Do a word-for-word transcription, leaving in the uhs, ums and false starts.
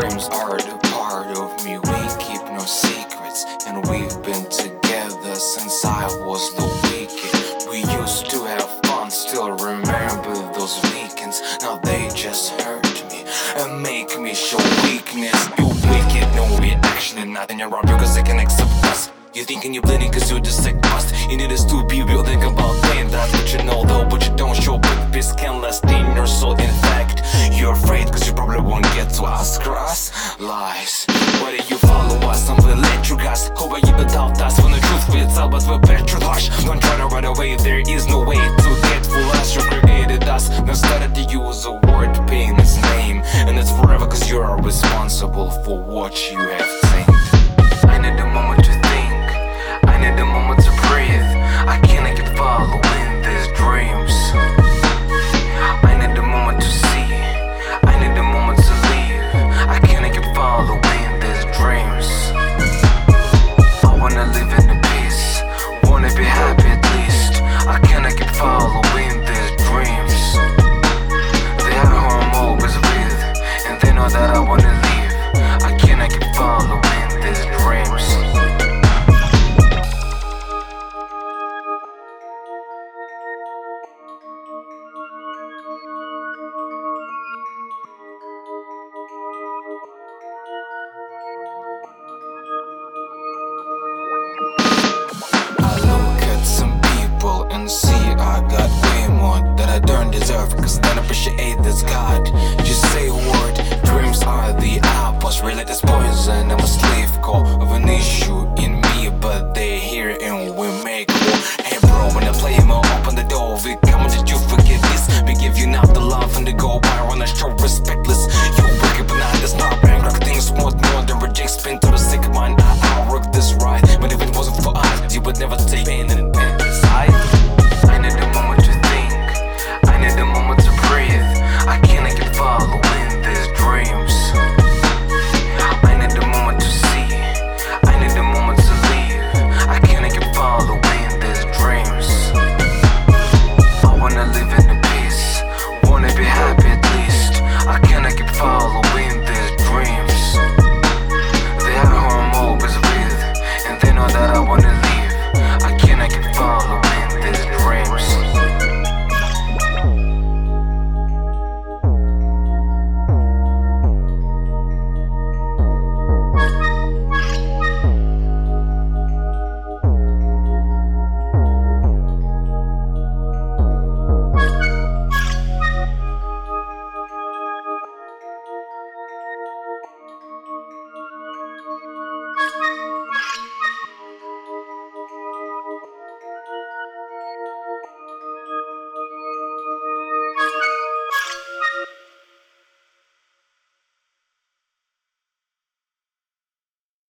dreams are the part of me. We keep no secrets, and we've been together since I was the wicked. We used to have fun, still remember those weekends. Now they just hurt me and make me show weakness. You wicked, no reaction and nothing around because they can accept us. You thinking you're bleeding cause you're just like bust. You need us to be real, think about pain. That's what you know though, but you don't show. But peace can last in your soul. In fact, you're afraid cause you probably won't get to us. Cross lies, why do you follow us and we let you guys? How about you without us when the truth fits out, but we're better hush. Don't try to run away, there is no way to get full us. You created us, now started to use a word pain its name. And it's forever cause you are responsible for what you have tamed. I need a moment to think, I need a moment to breathe. I cannot keep following these dreams. I need a moment to see, I need a moment to leave. I cannot keep following these dreams. I wanna live in peace, wanna be happy at least. I cannot keep following these dreams. They are who I'm always with, and they know that I wanna leave. I cannot keep following these dreams. I look at some people and see I got way more that I don't deserve, cause they don't appreciate this God. Just say a word